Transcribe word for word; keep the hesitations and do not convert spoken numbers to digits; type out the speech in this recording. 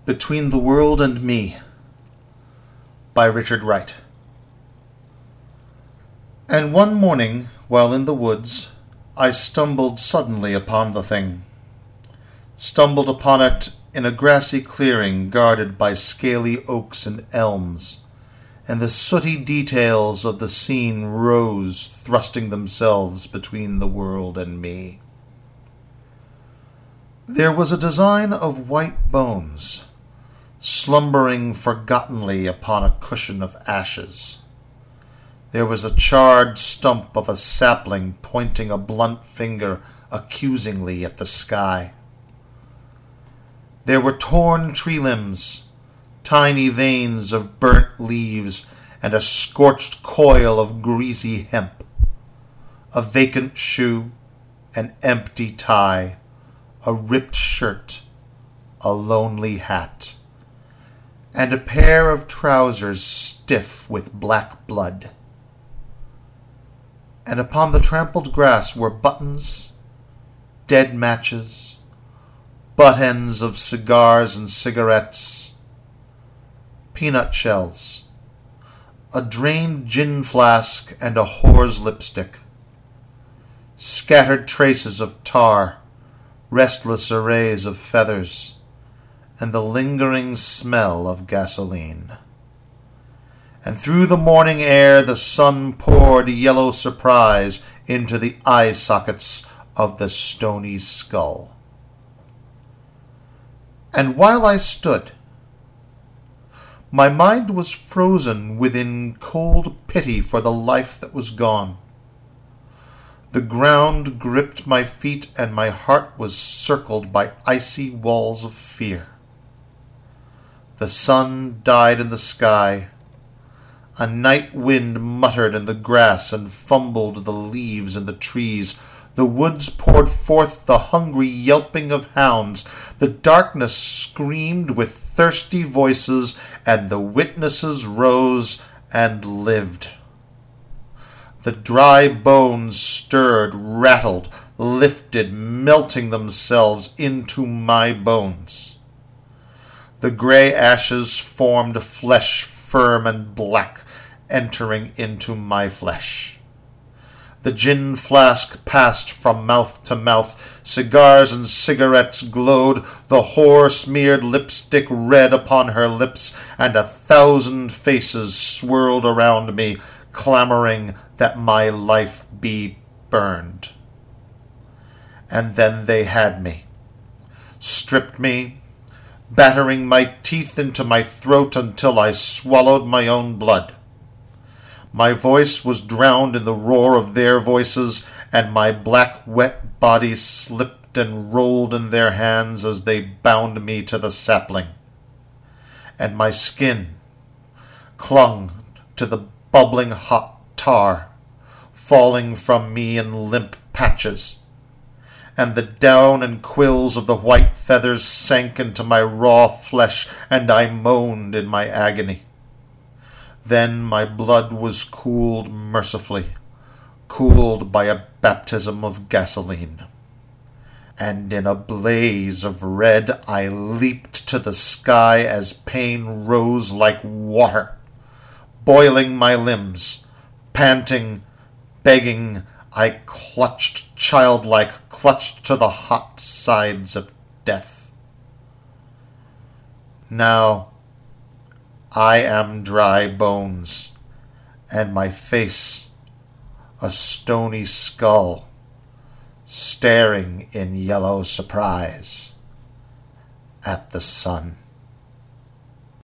Between the World and Me by Richard Wright. And one morning, while in the woods, I stumbled suddenly upon the thing. Stumbled upon it in a grassy clearing guarded by scaly oaks and elms, and the sooty details of the scene rose, thrusting themselves between the world and me. There was a design of white bones, slumbering forgottenly upon a cushion of ashes. There was a charred stump of a sapling pointing a blunt finger accusingly at the sky. There were torn tree limbs, tiny veins of burnt leaves, and a scorched coil of greasy hemp, a vacant shoe, an empty tie, a ripped shirt, a lonely hat, and a pair of trousers stiff with black blood. And upon the trampled grass were buttons, dead matches, butt ends of cigars and cigarettes, peanut shells, a drained gin flask and a whore's lipstick, scattered traces of tar, restless arrays of feathers, and the lingering smell of gasoline. And through the morning air the sun poured yellow surprise into the eye sockets of the stony skull. And while I stood, my mind was frozen within cold pity for the life that was gone. The ground gripped my feet, and my heart was circled by icy walls of fear. The sun died in the sky. A night wind muttered in the grass and fumbled the leaves in the trees. The woods poured forth the hungry yelping of hounds. The darkness screamed with thirsty voices, and the witnesses rose and lived. The dry bones stirred, rattled, lifted, melting themselves into my bones. The gray ashes formed flesh firm and black, entering into my flesh. The gin flask passed from mouth to mouth. Cigars and cigarettes glowed. The whore smeared lipstick red upon her lips, and a thousand faces swirled around me, clamoring that my life be burned. And then they had me, stripped me, battering my teeth into my throat until I swallowed my own blood. My voice was drowned in the roar of their voices, and my black, wet body slipped and rolled in their hands as they bound me to the sapling. And my skin clung to the bubbling hot tar, falling from me in limp patches, and the down and quills of the white feathers sank into my raw flesh, and I moaned in my agony. Then my blood was cooled mercifully, cooled by a baptism of gasoline, and in a blaze of red I leaped to the sky as pain rose like water, boiling my limbs. Panting, begging, I clutched, childlike, clutched to the hot sides of death. Now I am dry bones, and my face a stony skull, staring in yellow surprise at the sun.